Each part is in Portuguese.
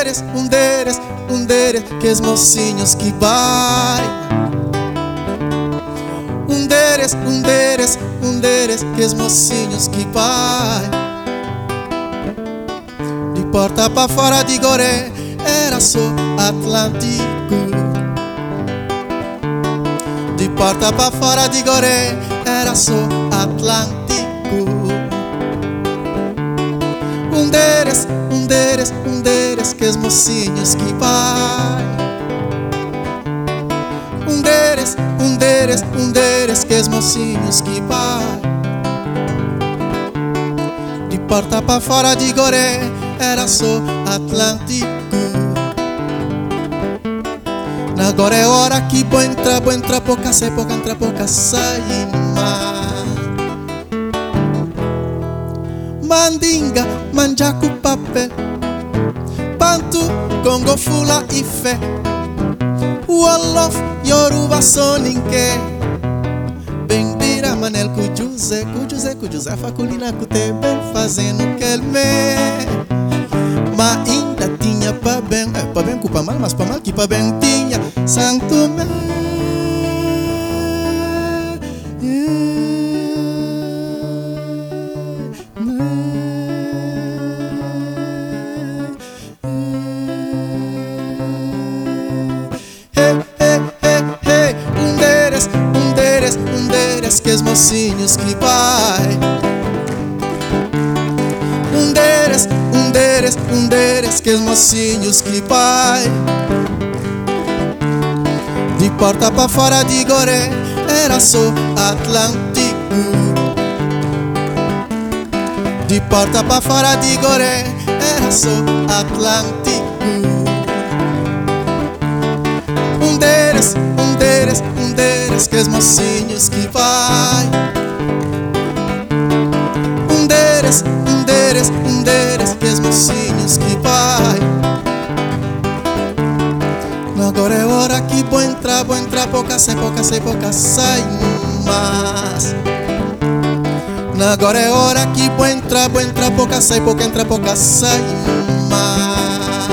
deles, que os mocinhos que vai. Deles, que os mocinhos que vai. De porta pra fora de Goré, era só Atlântico. De porta pra fora de Goré, era só Atlântico. Deles, que os mocinhos que vai. Deles, que os mocinhos que vai. De porta pra fora de Goré, era só Atlântico. Agora é hora que vou entrar, pouca sai, mandinga, manjaco papel, Bantu, Congo, Fula e Fé, Wolof, Yoruba, Soninke, Benbira, Manel, Kujuse, Faculina, Kute, bem fazendo quelme. Mas ainda tinha pra bem culpa mal, mas pra mal que pra bem tinha Santo Mé. Deles, que os mocinhos que vai. Deles, que os mocinhos que vai. De porta pra fora de Goré, era só Atlântico. De porta pra fora de Goré, era só Atlântico. Deles, que os mocinhos que vai. Deles, que os mocinhos que vai. Agora é hora que vou entrar, pouca sai, mas. Agora é hora que vou entrar, pouca sai, mas.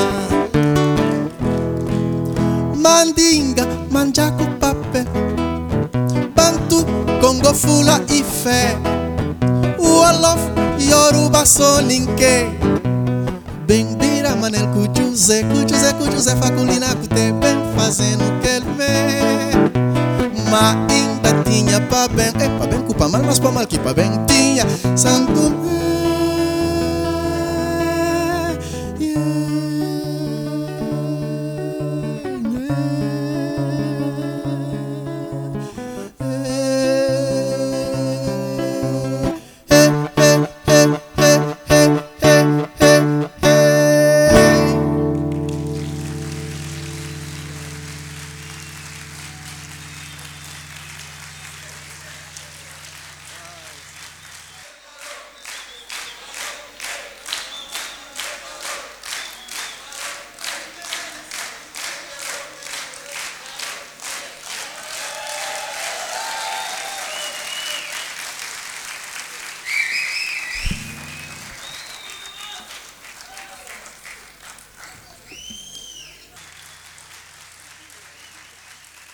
Mandinga, manjaco papel, Bantu, Congo, Fula e Fé, Wolof, Yoruba, Soninke, Benbira, Manel, Kujuse, Faculina, Kute, bem fazendo quelme. Mas ainda tinha pra bem culpa mal, mas pra mal que pra bem tinha.